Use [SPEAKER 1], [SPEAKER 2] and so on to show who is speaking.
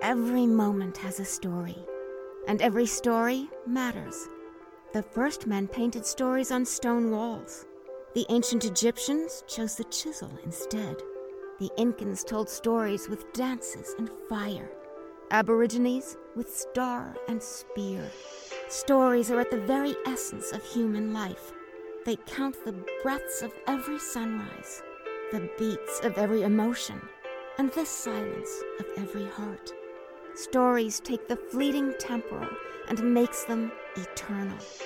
[SPEAKER 1] Every moment has a story, and every story matters. The first men painted stories on stone walls. The ancient Egyptians chose the chisel instead. The Incans told stories with dances and fire. Aborigines with star and spear. Stories are at the very essence of human life. They count the breaths of every sunrise, the beats of every emotion, and the silence of every heart. Stories take the fleeting temporal and makes them eternal.